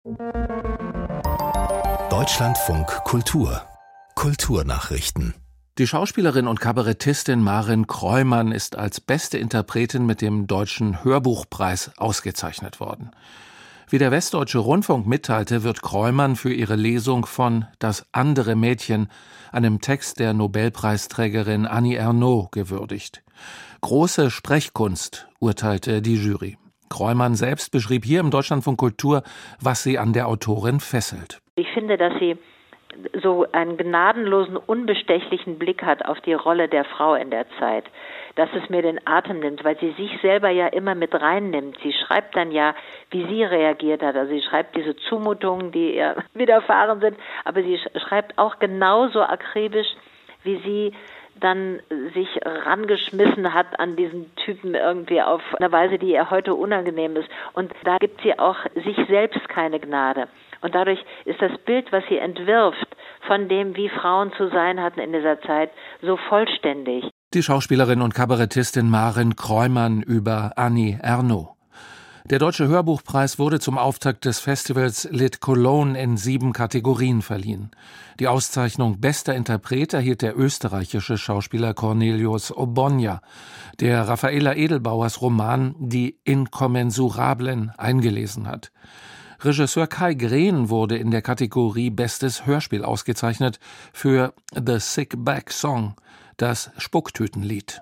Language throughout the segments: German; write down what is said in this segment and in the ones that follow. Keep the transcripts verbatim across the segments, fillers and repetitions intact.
Deutschlandfunk Kultur Kulturnachrichten. Die Schauspielerin und Kabarettistin Marin Kreumann ist als beste Interpretin mit dem Deutschen Hörbuchpreis ausgezeichnet worden. Wie der Westdeutsche Rundfunk mitteilte, wird Kreumann für ihre Lesung von »Das andere Mädchen«, einem Text der Nobelpreisträgerin Annie Ernaux, gewürdigt. Große Sprechkunst, urteilte die Jury. Kreumann selbst beschrieb hier im Deutschlandfunk Kultur, was sie an der Autorin fesselt. Ich finde, dass sie so einen gnadenlosen, unbestechlichen Blick hat auf die Rolle der Frau in der Zeit, dass es mir den Atem nimmt, weil sie sich selber ja immer mit reinnimmt. Sie schreibt dann ja, wie sie reagiert hat. Also sie schreibt diese Zumutungen, die ihr widerfahren sind, aber sie schreibt auch genauso akribisch, wie sie dann sich rangeschmissen hat an diesen Typen irgendwie auf eine Weise, die ihr heute unangenehm ist. Und da gibt sie auch sich selbst keine Gnade. Und dadurch ist das Bild, was sie entwirft, von dem, wie Frauen zu sein hatten in dieser Zeit, so vollständig. Die Schauspielerin und Kabarettistin Marin Kreumann über Annie Ernaux. Der Deutsche Hörbuchpreis wurde zum Auftakt des Festivals Lit Cologne in sieben Kategorien verliehen. Die Auszeichnung Bester Interpret erhielt der österreichische Schauspieler Cornelius Obonja, der Raffaela Edelbauers Roman Die Inkommensurablen eingelesen hat. Regisseur Kai Green wurde in der Kategorie Bestes Hörspiel ausgezeichnet für The Sick Bag Song, das Spucktütenlied.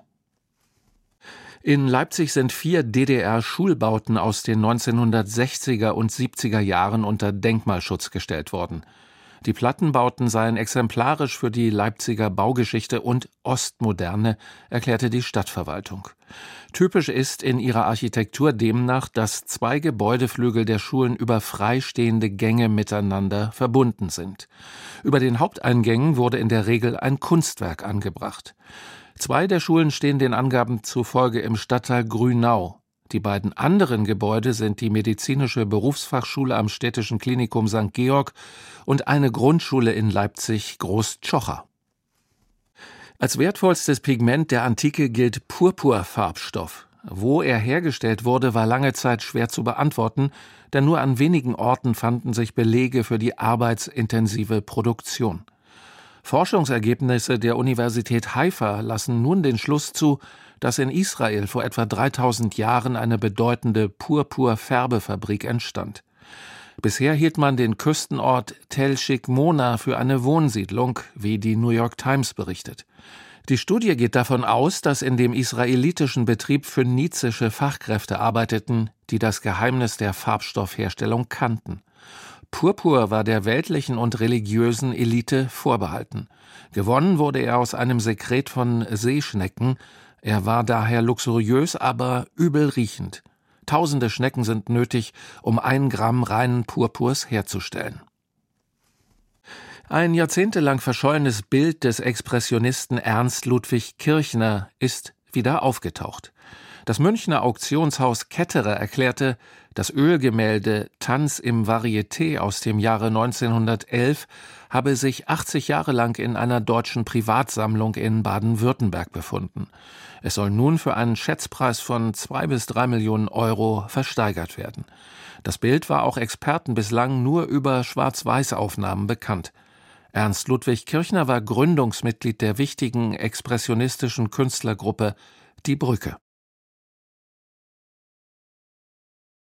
In Leipzig sind vier D D R-Schulbauten aus den neunzehnhundertsechziger und siebziger Jahren unter Denkmalschutz gestellt worden. Die Plattenbauten seien exemplarisch für die Leipziger Baugeschichte und Ostmoderne, erklärte die Stadtverwaltung. Typisch ist in ihrer Architektur demnach, dass zwei Gebäudeflügel der Schulen über freistehende Gänge miteinander verbunden sind. Über den Haupteingängen wurde in der Regel ein Kunstwerk angebracht. Zwei der Schulen stehen den Angaben zufolge im Stadtteil Grünau. Die beiden anderen Gebäude sind die medizinische Berufsfachschule am Städtischen Klinikum Sankt Georg und eine Grundschule in Leipzig Großtschocher. Als wertvollstes Pigment der Antike gilt Purpurfarbstoff. Wo er hergestellt wurde, war lange Zeit schwer zu beantworten, denn nur an wenigen Orten fanden sich Belege für die arbeitsintensive Produktion. Forschungsergebnisse der Universität Haifa lassen nun den Schluss zu, dass in Israel vor etwa dreitausend Jahren eine bedeutende Purpurfärbefabrik entstand. Bisher hielt man den Küstenort Tel Shikmona für eine Wohnsiedlung, wie die New York Times berichtet. Die Studie geht davon aus, dass in dem israelitischen Betrieb phönizische Fachkräfte arbeiteten, die das Geheimnis der Farbstoffherstellung kannten. Purpur war der weltlichen und religiösen Elite vorbehalten. Gewonnen wurde er aus einem Sekret von Seeschnecken. Er war daher luxuriös, aber übel riechend. Tausende Schnecken sind nötig, um ein Gramm reinen Purpurs herzustellen. Ein jahrzehntelang verschollenes Bild des Expressionisten Ernst Ludwig Kirchner ist wieder aufgetaucht. Das Münchner Auktionshaus Ketterer erklärte, das Ölgemälde Tanz im Varieté aus dem Jahre neunzehnhundertelf habe sich achtzig Jahre lang in einer deutschen Privatsammlung in Baden-Württemberg befunden. Es soll nun für einen Schätzpreis von zwei bis drei Millionen Euro versteigert werden. Das Bild war auch Experten bislang nur über Schwarz-Weiß-Aufnahmen bekannt. Ernst Ludwig Kirchner war Gründungsmitglied der wichtigen expressionistischen Künstlergruppe Die Brücke.